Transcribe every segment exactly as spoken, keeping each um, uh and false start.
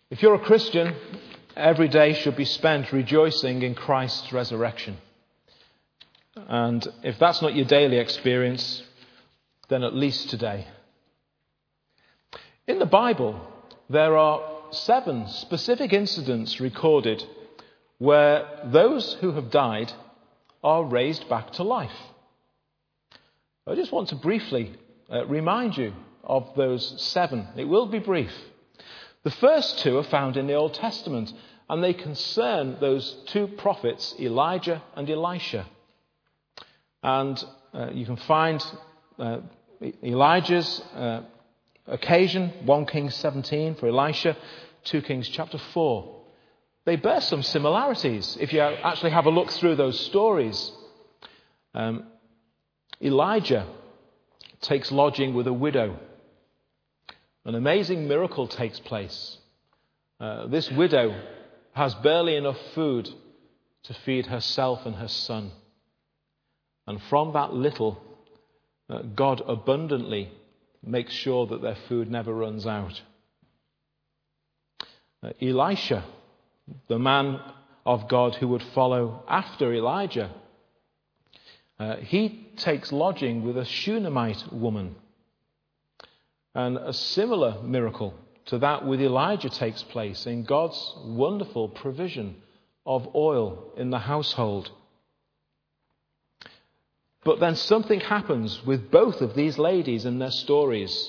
If you're a Christian, every day should be spent rejoicing in Christ's resurrection. And if that's not your daily experience, then at least today. In the Bible, there are seven specific incidents recorded where those who have died are raised back to life. I just want to briefly uh, remind you of those seven. It will be brief. The first two are found in the Old Testament, and they concern those two prophets, Elijah and Elisha. And uh, you can find uh, Elijah's uh, occasion, First Kings seventeen, for Elisha, Second Kings chapter four. They bear some similarities if you actually have a look through those stories. Um, Elijah takes lodging with a widow. An amazing miracle takes place. Uh, this widow has barely enough food to feed herself and her son. And from that little, uh, God abundantly makes sure that their food never runs out. Uh, Elisha, the man of God who would follow after Elijah, uh, he takes lodging with a Shunammite woman. And a similar miracle to that with Elijah takes place in God's wonderful provision of oil in the household. But then something happens with both of these ladies and their stories.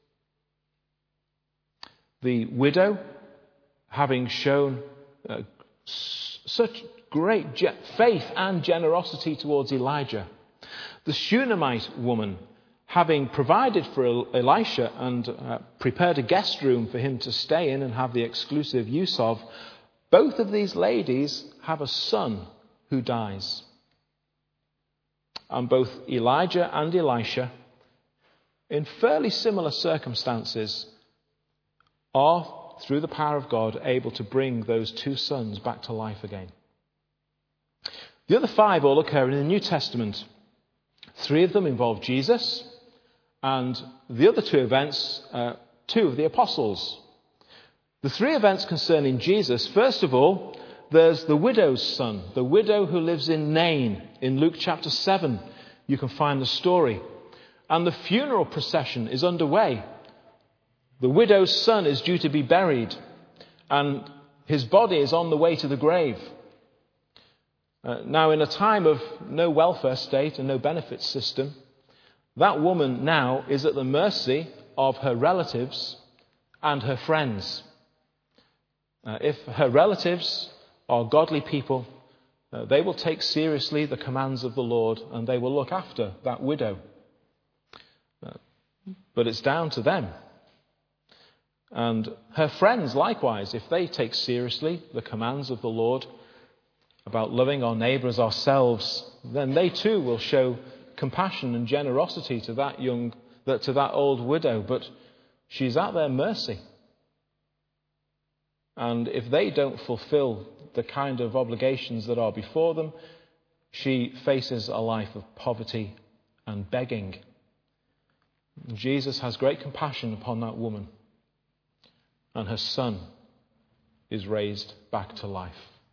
The widow, having shown uh, s- such great ge- faith and generosity towards Elijah. The Shunammite woman, having provided for Elisha and uh, prepared a guest room for him to stay in and have the exclusive use of, both of these ladies have a son who dies. And both Elijah and Elisha, in fairly similar circumstances, are, through the power of God, able to bring those two sons back to life again. The other five all occur in the New Testament. Three of them involve Jesus, and the other two events, uh, two of the apostles. The three events concerning Jesus, first of all, there's the widow's son, the widow who lives in Nain. In Luke chapter seven, you can find the story. And the funeral procession is underway. The widow's son is due to be buried, and his body is on the way to the grave. Uh, now, in a time of no welfare state and no benefits system, that woman now is at the mercy of her relatives and her friends. Uh, if her relatives are godly people, uh, they will take seriously the commands of the Lord and they will look after that widow. Uh, but it's down to them. And her friends, likewise, if they take seriously the commands of the Lord about loving our neighbour as ourselves, then they too will show compassion and generosity to that young, to that old widow. But she's at their mercy. And if they don't fulfill the kind of obligations that are before them, she faces a life of poverty and begging. Jesus has great compassion upon that woman, and her son is raised back to life.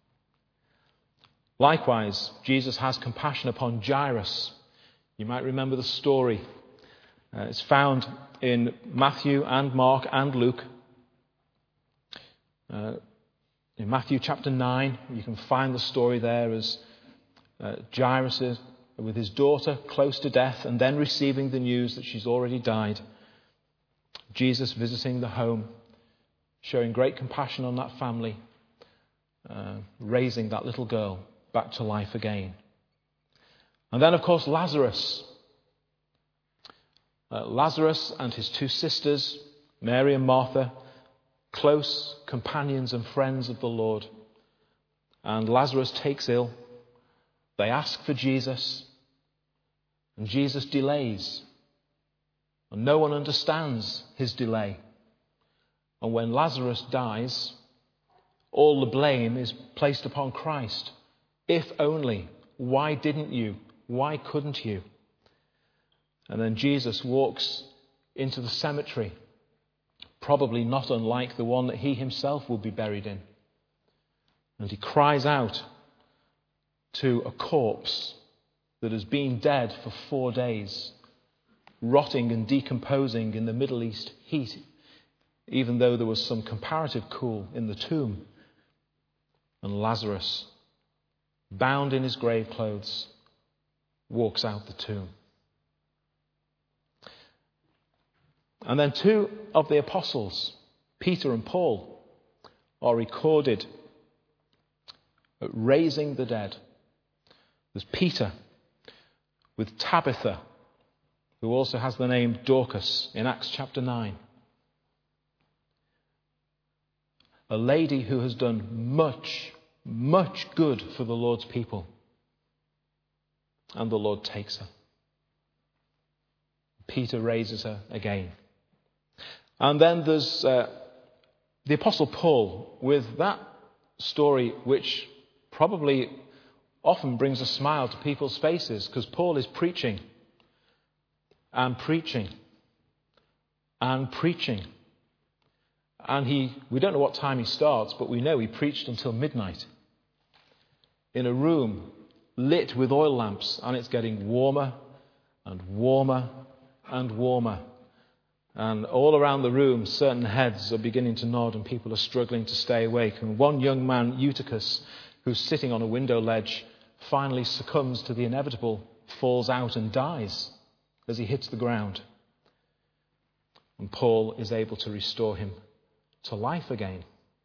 Likewise, Jesus has compassion upon Jairus. You might remember the story. Uh, it's found in Matthew and Mark and Luke. Uh, in Matthew chapter nine, you can find the story there as uh, Jairus is with his daughter close to death and then receiving the news that she's already died. Jesus visiting the home, showing great compassion on that family, uh, raising that little girl back to life again. And then, of course, Lazarus. Uh, Lazarus and his two sisters, Mary and Martha, close companions and friends of the Lord. And Lazarus takes ill. They ask for Jesus, and Jesus delays. And no one understands his delay. And when Lazarus dies, all the blame is placed upon Christ. If only, why didn't you? Why couldn't you? And then Jesus walks into the cemetery, probably not unlike the one that he himself will be buried in. And he cries out to a corpse that has been dead for four days, rotting and decomposing in the Middle East heat, even though there was some comparative cool in the tomb. And Lazarus, bound in his grave clothes, walks out the tomb. And then two of the apostles, Peter and Paul, are recorded raising the dead. There's Peter with Tabitha, who also has the name Dorcas in Acts chapter nine. A lady who has done much, much good for the Lord's people. And the Lord takes her. Peter raises her again. And then there's uh, the Apostle Paul with that story which probably often brings a smile to people's faces, because Paul is preaching and preaching and preaching. And he, we don't know what time he starts, but we know he preached until midnight in a room lit with oil lamps, and it's getting warmer and warmer and warmer. And all around the room, certain heads are beginning to nod and people are struggling to stay awake. And one young man, Eutychus, who's sitting on a window ledge, finally succumbs to the inevitable, falls out and dies as he hits the ground. And Paul is able to restore him to life again.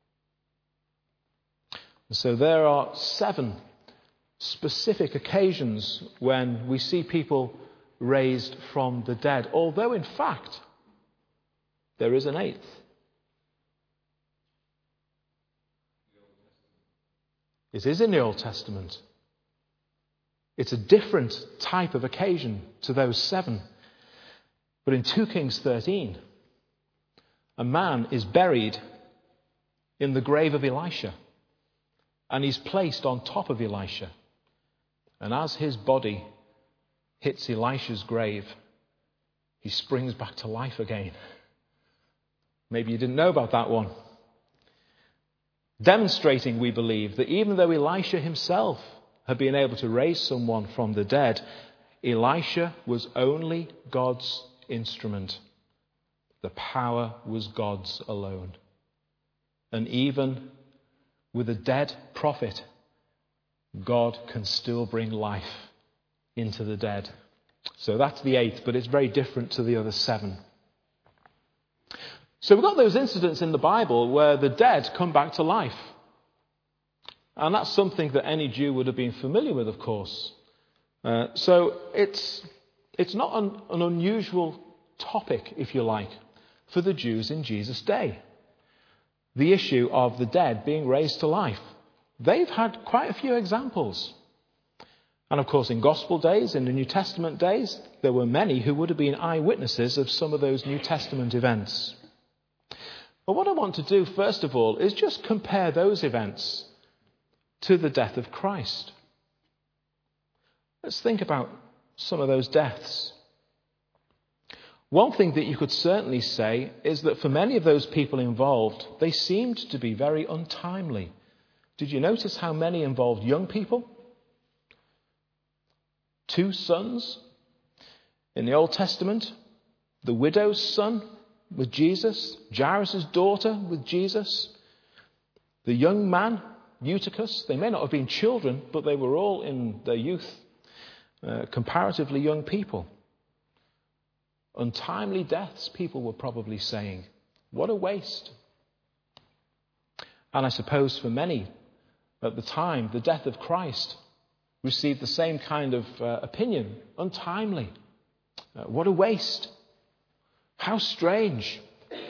And so there are seven specific occasions when we see people raised from the dead, although in fact there is an eighth. It is in the Old Testament. It's a different type of occasion to those seven. But in Second Kings thirteen, a man is buried in the grave of Elisha, and he's placed on top of Elisha. And as his body hits Elisha's grave, he springs back to life again. Maybe you didn't know about that one. Demonstrating, we believe, that even though Elisha himself had been able to raise someone from the dead, Elisha was only God's instrument. The power was God's alone. And even with a dead prophet, God can still bring life into the dead. So that's the eighth, but it's very different to the other seven. So we've got those incidents in the Bible where the dead come back to life. And that's something that any Jew would have been familiar with, of course. Uh, so it's, it's not an, an unusual topic, if you like, for the Jews in Jesus' day. The issue of the dead being raised to life. They've had quite a few examples. And of course, in Gospel days, in the New Testament days, there were many who would have been eyewitnesses of some of those New Testament events. But what I want to do, first of all, is just compare those events to the death of Christ. Let's think about some of those deaths. One thing that you could certainly say is that for many of those people involved, they seemed to be very untimely. Did you notice how many involved young people? Two sons in the Old Testament. The widow's son with Jesus. Jairus' daughter with Jesus. The young man, Eutychus. They may not have been children, but they were all in their youth. Uh, comparatively young people. Untimely deaths, people were probably saying. What a waste. And I suppose for many at the time, the death of Christ received the same kind of uh, opinion. Untimely. Uh, what a waste. How strange.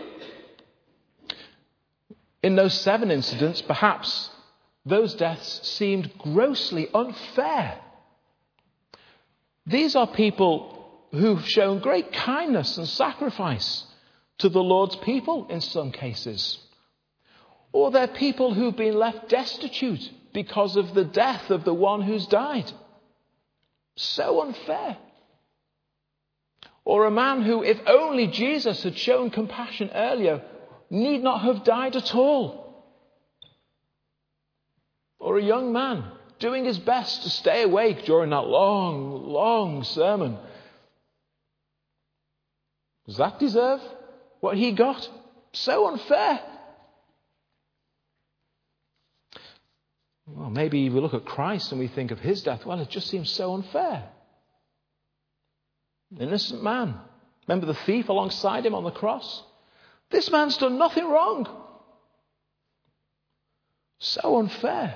In those seven incidents, perhaps those deaths seemed grossly unfair. These are people who've shown great kindness and sacrifice to the Lord's people in some cases. Or they're people who've been left destitute because of the death of the one who's died. So unfair. Or a man who, if only Jesus had shown compassion earlier, need not have died at all. Or a young man doing his best to stay awake during that long, long sermon. Does that deserve what he got? So unfair. Well, maybe we look at Christ and we think of his death. Well, it just seems so unfair. Innocent man. Remember the thief alongside him on the cross? This man's done nothing wrong. So unfair.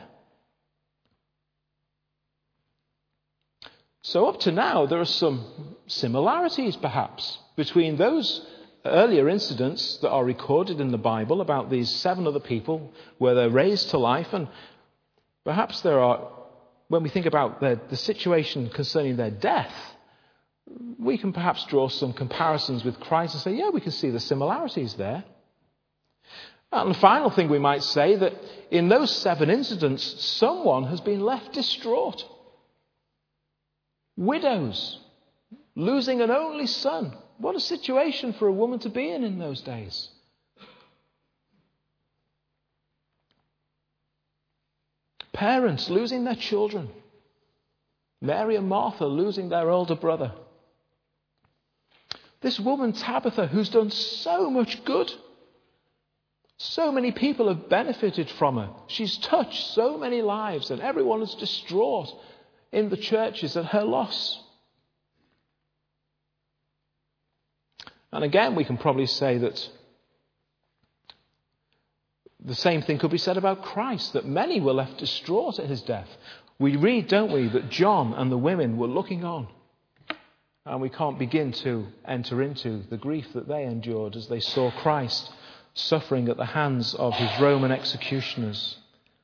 So up to now, there are some similarities, perhaps, between those earlier incidents that are recorded in the Bible about these seven other people where they're raised to life, and perhaps there are, when we think about the, the situation concerning their death, we can perhaps draw some comparisons with Christ and say, yeah, we can see the similarities there. And the final thing we might say, that in those seven incidents, someone has been left distraught. Widows, losing an only son. What a situation for a woman to be in in those days. Parents losing their children. Mary and Martha losing their older brother. This woman, Tabitha, who's done so much good. So many people have benefited from her. She's touched so many lives, and everyone is distraught in the churches at her loss. And again, we can probably say that the same thing could be said about Christ, that many were left distraught at his death. We read, don't we, that John and the women were looking on. And we can't begin to enter into the grief that they endured as they saw Christ suffering at the hands of his Roman executioners.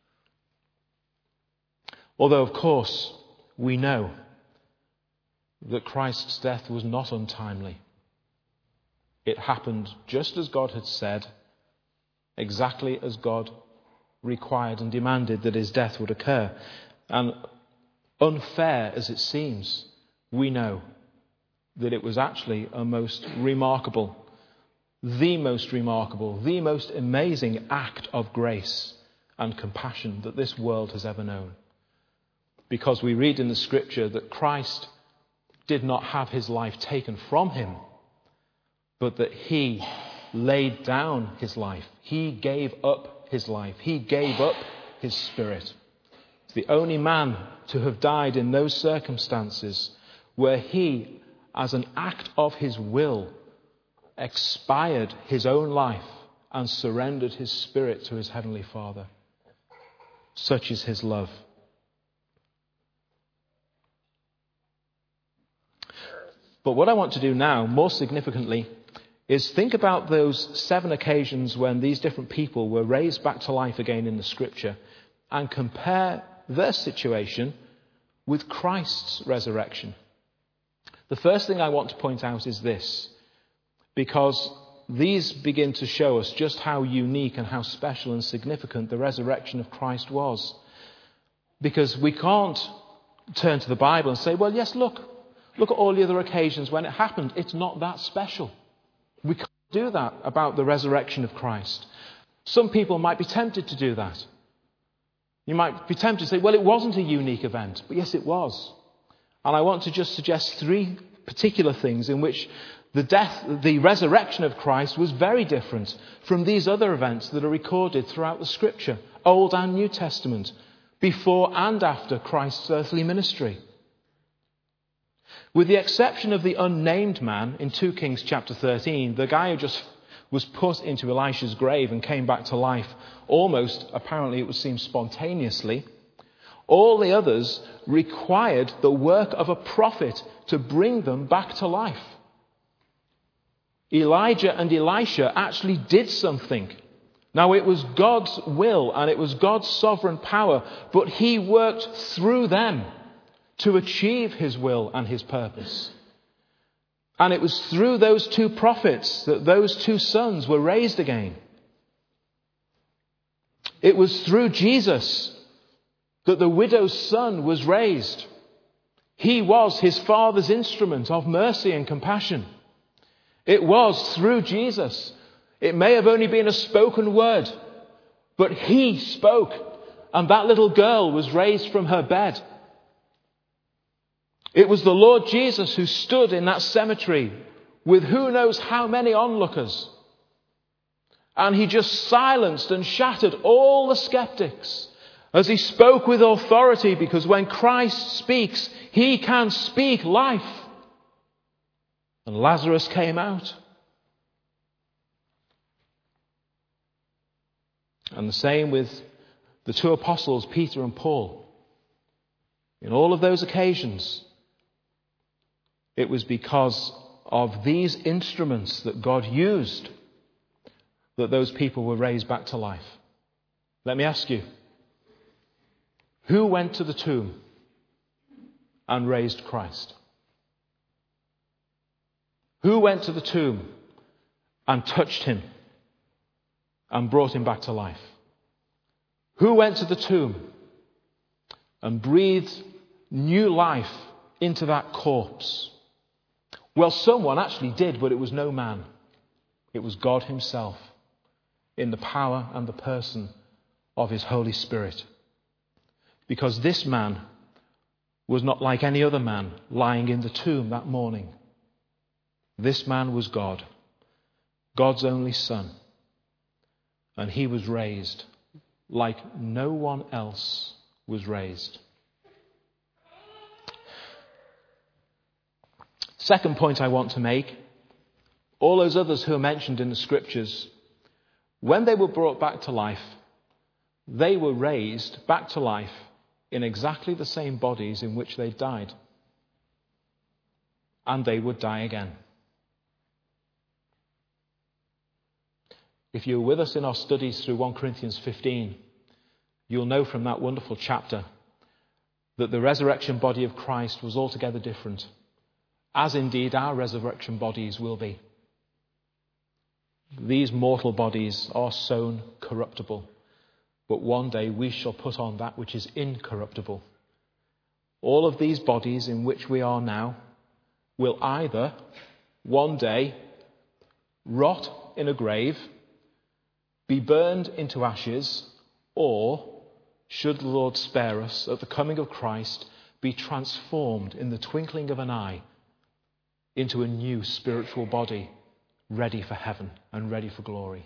Although, of course, we know that Christ's death was not untimely. It happened just as God had said, exactly as God required and demanded that his death would occur. And unfair as it seems, we know that it was actually a most remarkable, the most remarkable, the most amazing act of grace and compassion that this world has ever known. Because we read in the scripture that Christ did not have his life taken from him, but that he laid down his life. He gave up his life. He gave up his spirit. He's the only man to have died in those circumstances where he, as an act of his will, expired his own life and surrendered his spirit to his heavenly Father. Such is his love. But what I want to do now, more significantly, is think about those seven occasions when these different people were raised back to life again in the scripture and compare their situation with Christ's resurrection. The first thing I want to point out is this, because these begin to show us just how unique and how special and significant the resurrection of Christ was. Because we can't turn to the Bible and say, well, yes, look, look at all the other occasions when it happened. It's not that special. We can't do that about the resurrection of Christ. Some people might be tempted to do that. You might be tempted to say, well, it wasn't a unique event. But yes, it was. And I want to just suggest three particular things in which the death, the resurrection of Christ was very different from these other events that are recorded throughout the Scripture, Old and New Testament, before and after Christ's earthly ministry. With the exception of the unnamed man in Second Kings chapter thirteen, the guy who just was put into Elisha's grave and came back to life almost, apparently it would seem spontaneously, all the others required the work of a prophet to bring them back to life. Elijah and Elisha actually did something. Now, it was God's will and it was God's sovereign power, but he worked through them to achieve his will and his purpose. And it was through those two prophets that those two sons were raised again. It was through Jesus that the widow's son was raised. He was his Father's instrument of mercy and compassion. It was through Jesus, It may have only been a spoken word, but he spoke, and that little girl was raised from her bed. It was the Lord Jesus who stood in that cemetery with who knows how many onlookers. And he just silenced and shattered all the skeptics as he spoke with authority, because when Christ speaks, he can speak life. And Lazarus came out. And the same with the two apostles, Peter and Paul. In all of those occasions, it was because of these instruments that God used that those people were raised back to life. Let me ask you, who went to the tomb and raised Christ? Who went to the tomb and touched him and brought him back to life? Who went to the tomb and breathed new life into that corpse? Well, someone actually did, but it was no man. It was God himself, in the power and the person of his Holy Spirit. Because this man was not like any other man lying in the tomb that morning. This man was God, God's only Son. And he was raised like no one else was raised. Second point I want to make, all those others who are mentioned in the scriptures, when they were brought back to life, they were raised back to life in exactly the same bodies in which they died. And they would die again. If you were with us in our studies through First Corinthians fifteen, you'll know from that wonderful chapter that the resurrection body of Christ was altogether different, as indeed our resurrection bodies will be. These mortal bodies are sown corruptible, but one day we shall put on that which is incorruptible. All of these bodies in which we are now will either one day rot in a grave, be burned into ashes, or, should the Lord spare us, at the coming of Christ, be transformed in the twinkling of an eye into a new spiritual body, ready for heaven and ready for glory.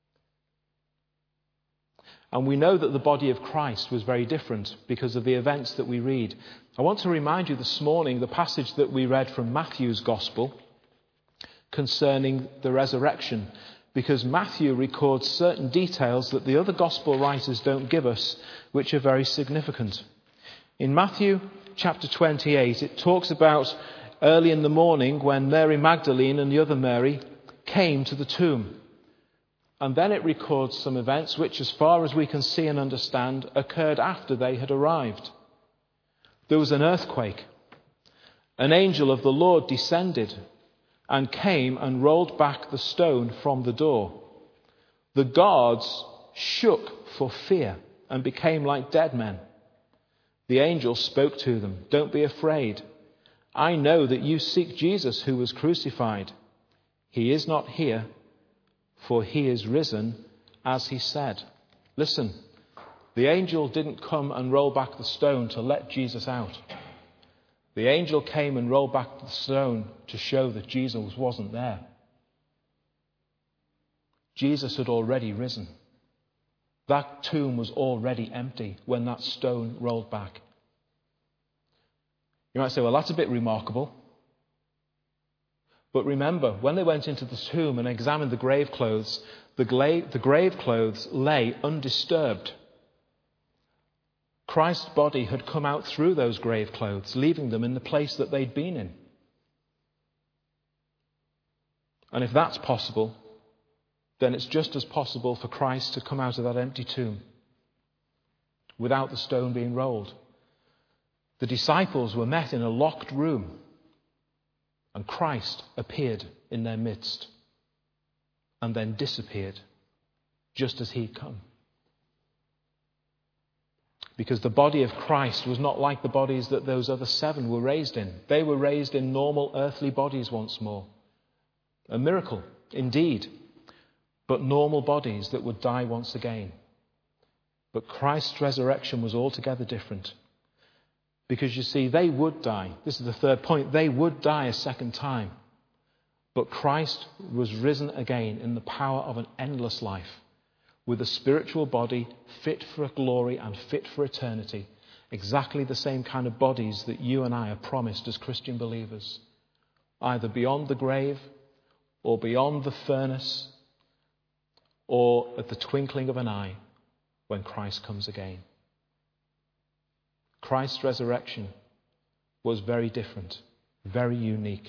And we know that the body of Christ was very different because of the events that we read. I want to remind you this morning the passage that we read from Matthew's Gospel concerning the resurrection, because Matthew records certain details that the other Gospel writers don't give us, which are very significant. In Matthew chapter twenty-eight, it talks about early in the morning when Mary Magdalene and the other Mary came to the tomb. And then it records some events which, as far as we can see and understand, occurred after they had arrived. There was an earthquake. An angel of the Lord descended and came and rolled back the stone from the door. The guards shook for fear and became like dead men. The angel spoke to them, "Don't be afraid. I know that you seek Jesus who was crucified. He is not here, for he is risen, as he said." Listen, the angel didn't come and roll back the stone to let Jesus out. The angel came and rolled back the stone to show that Jesus wasn't there. Jesus had already risen. That tomb was already empty when that stone rolled back. You might say, well, that's a bit remarkable. But remember, when they went into the tomb and examined the grave clothes, the, gla- the grave clothes lay undisturbed. Christ's body had come out through those grave clothes, leaving them in the place that they'd been in. And if that's possible, then it's just as possible for Christ to come out of that empty tomb without the stone being rolled. The disciples were met in a locked room, and Christ appeared in their midst and then disappeared just as he'd come. Because the body of Christ was not like the bodies that those other seven were raised in. They were raised in normal earthly bodies once more. A miracle, indeed. but normal bodies that would die once again. But Christ's resurrection was altogether different. Because you see, they would die. This is the third point. They would die a second time. But Christ was risen again in the power of an endless life, with a spiritual body fit for glory and fit for eternity. Exactly the same kind of bodies that you and I are promised as Christian believers. Either beyond the grave, or beyond the furnace, or at the twinkling of an eye when Christ comes again. Christ's resurrection was very different, very unique.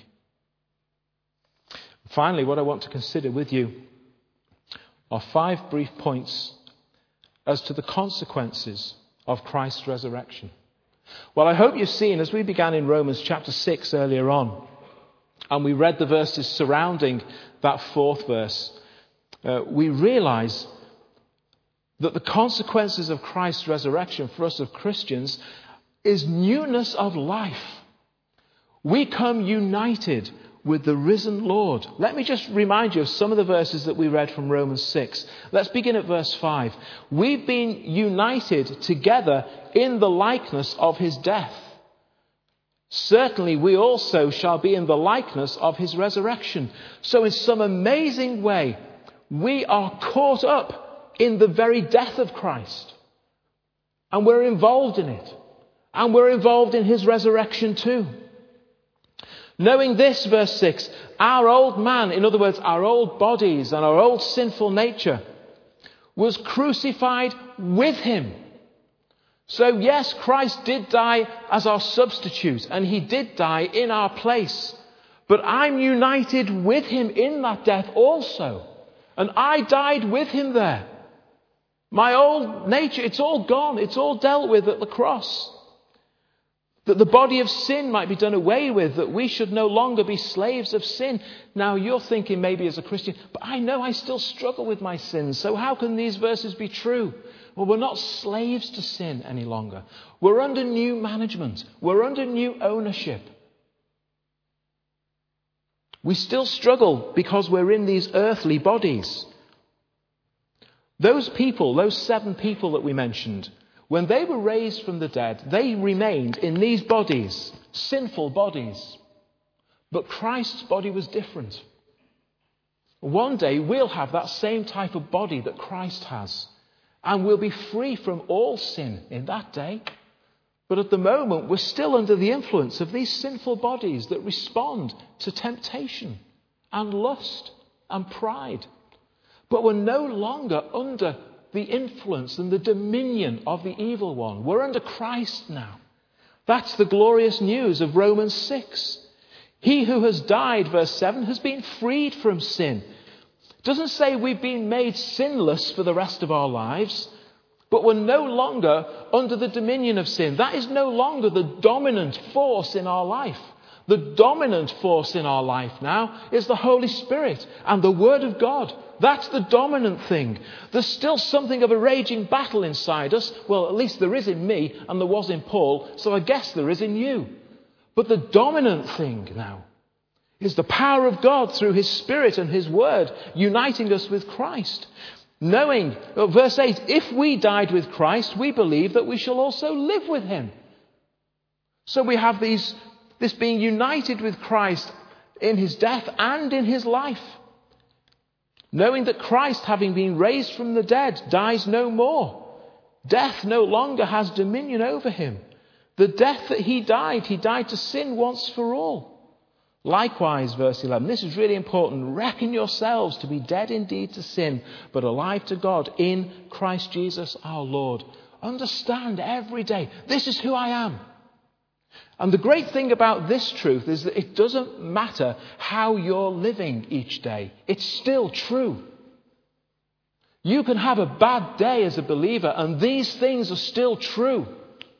Finally, what I want to consider with you are five brief points as to the consequences of Christ's resurrection. Well, I hope you've seen, as we began in Romans chapter six earlier on, and we read the verses surrounding that fourth verse, uh, we realize that the consequences of Christ's resurrection for us as Christians is newness of life. We come united with the risen Lord. Let me just remind you of some of the verses that we read from Romans six. Let's begin at verse five. We've been united together in the likeness of his death. Certainly we also shall be in the likeness of his resurrection. So in some amazing way, we are caught up in the very death of Christ. And we're involved in it. And we're involved in his resurrection too. Knowing this, verse six, our old man, in other words, our old bodies and our old sinful nature, was crucified with him. So yes, Christ did die as our substitute, and he did die in our place. But I'm united with him in that death also. And I died with him there. My old nature, it's all gone. It's all dealt with at the cross. That the body of sin might be done away with, that we should no longer be slaves of sin. Now you're thinking maybe as a Christian, but I know I still struggle with my sins, so how can these verses be true? Well, we're not slaves to sin any longer. We're under new management. We're under new ownership. We still struggle because we're in these earthly bodies. Those people, those seven people that we mentioned, when they were raised from the dead, they remained in these bodies, sinful bodies. But Christ's body was different. One day we'll have that same type of body that Christ has. And we'll be free from all sin in that day. But at the moment, we're still under the influence of these sinful bodies that respond to temptation and lust and pride. But we're no longer under the influence and the dominion of the evil one. We're under Christ now. That's the glorious news of Romans six. He who has died, verse seven, has been freed from sin. It doesn't say we've been made sinless for the rest of our lives, but we're no longer under the dominion of sin. That is no longer the dominant force in our life. The dominant force in our life now is the Holy Spirit and the Word of God. That's the dominant thing. There's still something of a raging battle inside us. Well, at least there is in me and there was in Paul, so I guess there is in you. But the dominant thing now is the power of God through his Spirit and his Word, uniting us with Christ. Knowing, well, verse eight, if we died with Christ, we believe that we shall also live with him. So we have these, this being united with Christ in his death and in his life. Knowing that Christ, having been raised from the dead, dies no more. Death no longer has dominion over him. The death that he died, he died to sin once for all. Likewise, verse eleven, this is really important. Reckon yourselves to be dead indeed to sin, but alive to God in Christ Jesus our Lord. Understand every day, this is who I am. And the great thing about this truth is that it doesn't matter how you're living each day. It's still true. You can have a bad day as a believer, and these things are still true.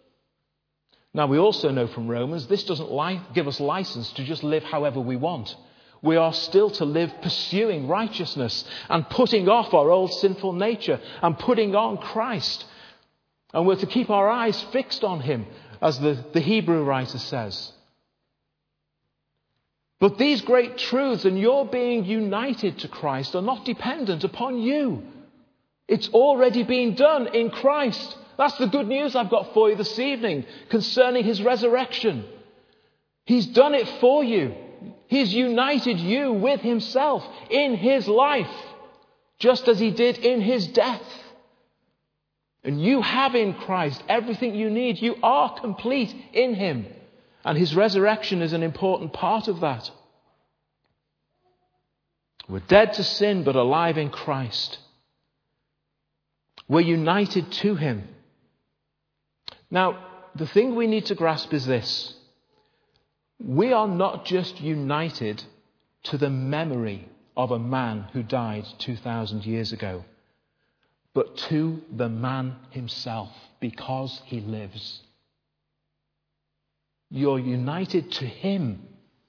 Now, we also know from Romans, this doesn't li- give us license to just live however we want. We are still to live pursuing righteousness and putting off our old sinful nature and putting on Christ. And we're to keep our eyes fixed on him, as the, the Hebrew writer says. But these great truths and your being united to Christ are not dependent upon you. It's already been done in Christ. That's the good news I've got for you this evening concerning his resurrection. He's done it for you. He's united you with himself in his life, just as he did in his death. And you have in Christ everything you need. You are complete in him. And his resurrection is an important part of that. We're dead to sin, but alive in Christ. We're united to him. Now, the thing we need to grasp is this. We are not just united to the memory of a man who died two thousand years ago, but to the man himself, because he lives. You're united to him,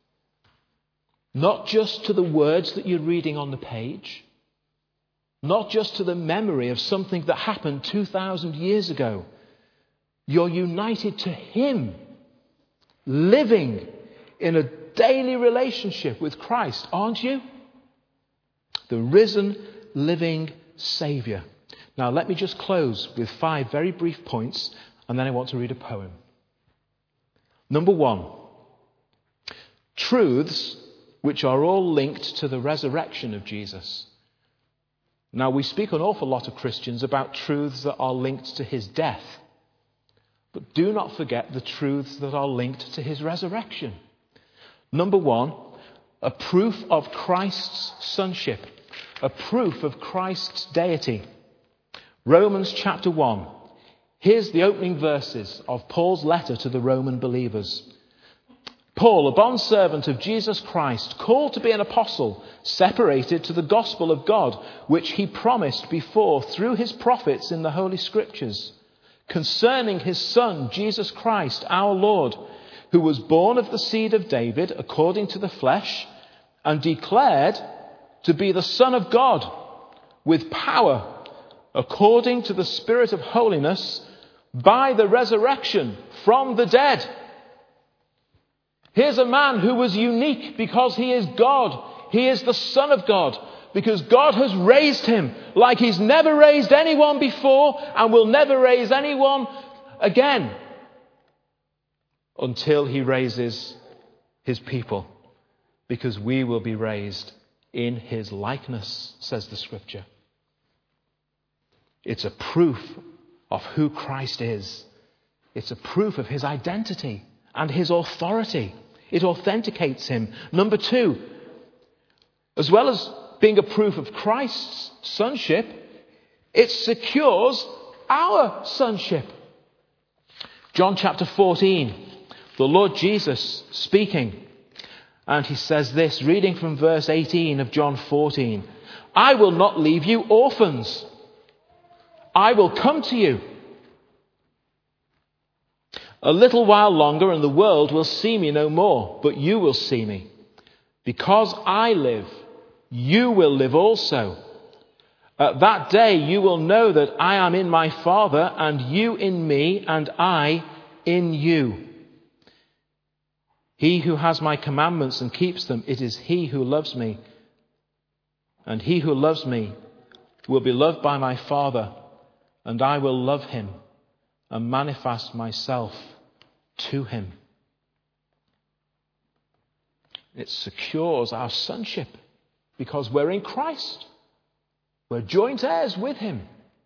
not just to the words that you're reading on the page, not just to the memory of something that happened two thousand years ago. You're united to him, living in a daily relationship with Christ, aren't you? The risen, living Saviour. Now, let me just close with five very brief points, and then I want to read a poem. Number one, truths which are all linked to the resurrection of Jesus. Now, we speak an awful lot of Christians about truths that are linked to his death. But do not forget the truths that are linked to his resurrection. Number one, a proof of Christ's sonship, a proof of Christ's deity. Romans chapter one. Here's the opening verses of Paul's letter to the Roman believers. Paul, a bondservant of Jesus Christ, called to be an apostle, separated to the gospel of God, which he promised before through his prophets in the Holy Scriptures, concerning his Son, Jesus Christ, our Lord, who was born of the seed of David according to the flesh, and declared to be the Son of God, with power, according to the Spirit of holiness, by the resurrection from the dead. Here's a man who was unique because he is God. He is the Son of God, because God has raised him like he's never raised anyone before and will never raise anyone again until he raises his people, because we will be raised in his likeness, says the Scripture. It's a proof of who Christ is. It's a proof of his identity and his authority. It authenticates him. Number two, as well as being a proof of Christ's sonship, it secures our sonship. John chapter fourteen, the Lord Jesus speaking. And he says this, reading from verse eighteen of John fourteen. I will not leave you orphans. I will come to you. A little while longer and the world will see me no more, but you will see me. Because I live, you will live also. At that day you will know that I am in my Father, and you in me, and I in you. He who has my commandments and keeps them, it is he who loves me. And he who loves me will be loved by my Father, and I will love him and manifest myself to him. It secures our sonship because we're in Christ. We're joint heirs with him.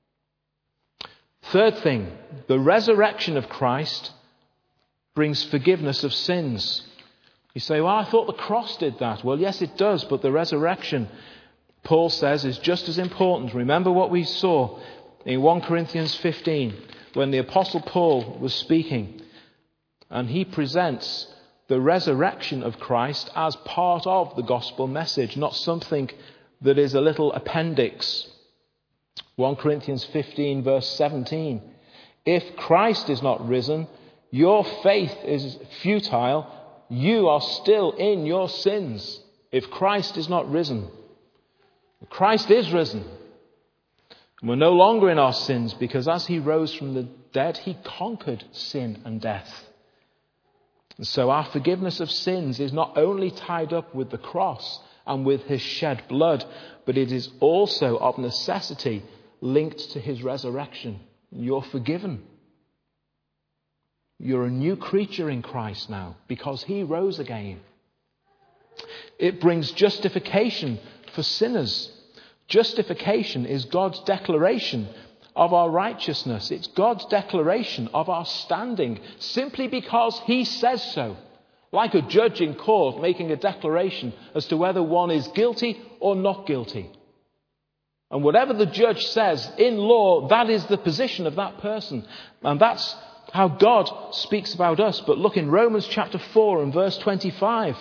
Third thing, the resurrection of Christ brings forgiveness of sins. You say, well, I thought the cross did that. Well, yes, it does, but the resurrection, Paul says, is just as important. Remember what we saw in First Corinthians fifteen, when the Apostle Paul was speaking, and he presents the resurrection of Christ as part of the gospel message, not something that is a little appendix. First Corinthians fifteen, verse seventeen. If Christ is not risen, your faith is futile. You are still in your sins. If Christ is not risen. Christ is risen. We're no longer in our sins, because as he rose from the dead, he conquered sin and death. And so our forgiveness of sins is not only tied up with the cross and with his shed blood, but it is also of necessity linked to his resurrection. You're forgiven. You're a new creature in Christ now because he rose again. It brings justification for sinners. Justification is God's declaration of our righteousness. It's God's declaration of our standing simply because he says so. Like a judge in court making a declaration as to whether one is guilty or not guilty. And whatever the judge says in law, that is the position of that person. And that's how God speaks about us. But look in Romans chapter four and verse twenty-five.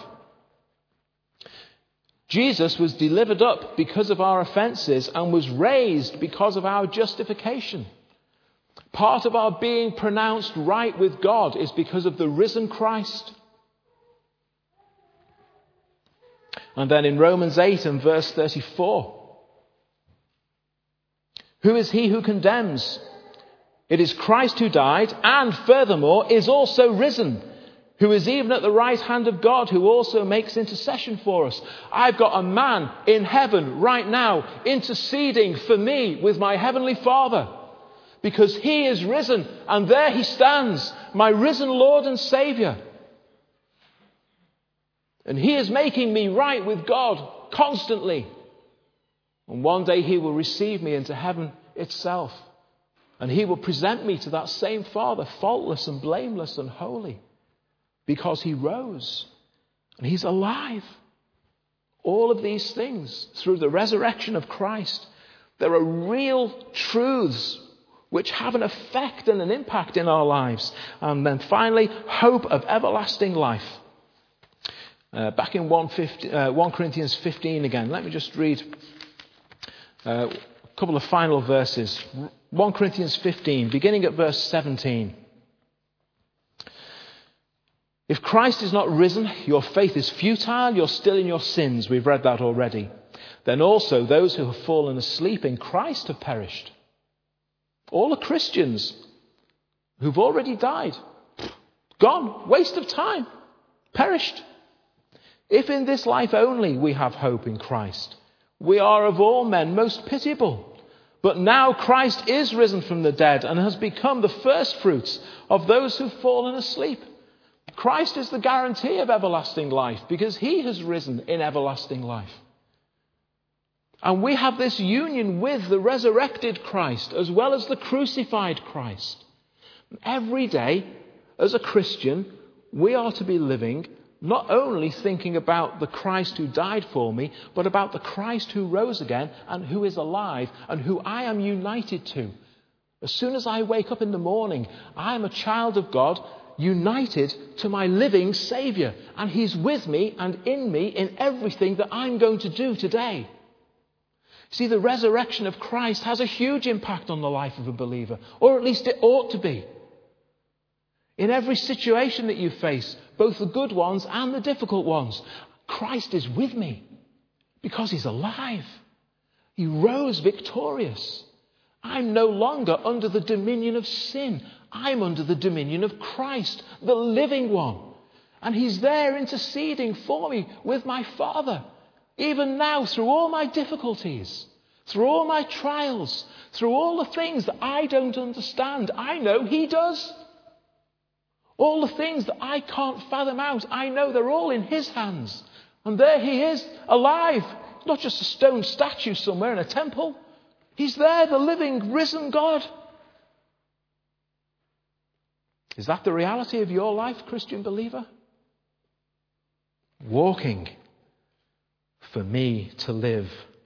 Jesus was delivered up because of our offences and was raised because of our justification. Part of our being pronounced right with God is because of the risen Christ. And then in Romans eight and verse thirty-four. Who is he who condemns? It is Christ who died and furthermore is also risen, who is even at the right hand of God, who also makes intercession for us. I've got a man in heaven right now interceding for me with my heavenly Father, because he is risen and there he stands, my risen Lord and Saviour. And he is making me right with God constantly. And one day he will receive me into heaven itself. And he will present me to that same Father, faultless and blameless and holy. Because he rose and he's alive. All of these things through the resurrection of Christ. There are real truths which have an effect and an impact in our lives. And then finally, hope of everlasting life. Uh, back in First Corinthians fifteen again, let me just read uh, a couple of final verses. First Corinthians fifteen, beginning at verse seventeen. If Christ is not risen, your faith is futile, you're still in your sins. We've read that already. Then also those who have fallen asleep in Christ have perished. All are Christians who've already died. Gone. Waste of time. Perished. If in this life only we have hope in Christ, we are of all men most pitiable. But now Christ is risen from the dead and has become the firstfruits of those who've fallen asleep. Christ is the guarantee of everlasting life because he has risen in everlasting life. And we have this union with the resurrected Christ as well as the crucified Christ. Every day, as a Christian, we are to be living not only thinking about the Christ who died for me, but about the Christ who rose again and who is alive and who I am united to. As soon as I wake up in the morning, I am a child of God, united to my living Saviour. And he's with me and in me in everything that I'm going to do today. See, the resurrection of Christ has a huge impact on the life of a believer, or at least it ought to be. In every situation that you face, both the good ones and the difficult ones, Christ is with me because he's alive. He rose victorious. I'm no longer under the dominion of sin. I'm under the dominion of Christ, the living one. And he's there interceding for me with my Father. Even now, through all my difficulties, through all my trials, through all the things that I don't understand, I know he does. All the things that I can't fathom out, I know they're all in his hands. And there he is, alive. Not just a stone statue somewhere in a temple. He's there, the living, risen God. Is that the reality of your life, Christian believer? Walking for me to live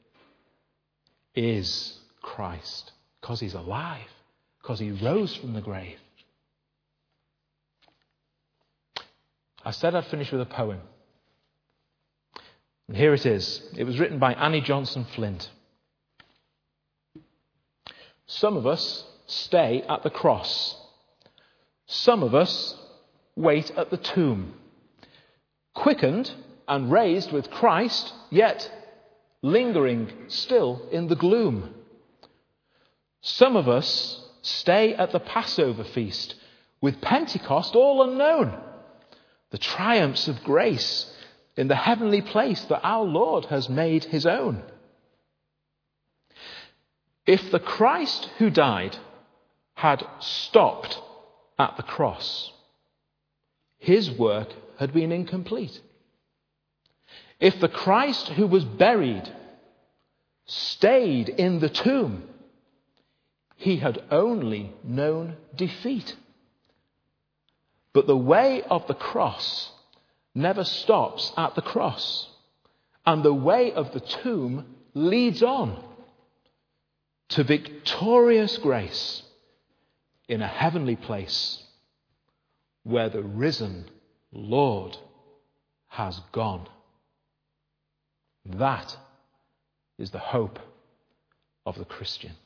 is Christ. Because he's alive. Because he rose from the grave. I said I'd finish with a poem. And here it is. It was written by Annie Johnson Flint. Some of us stay at the cross. Some of us wait at the tomb. Quickened and raised with Christ, yet lingering still in the gloom. Some of us stay at the Passover feast with Pentecost all unknown. the triumphs of grace in the heavenly place that our Lord has made his own. If the Christ who died had stopped at the cross, his work had been incomplete. If the Christ who was buried stayed in the tomb, he had only known defeat. But the way of the cross never stops at the cross, and the way of the tomb leads on to victorious grace in a heavenly place where the risen Lord has gone. That is the hope of the Christian.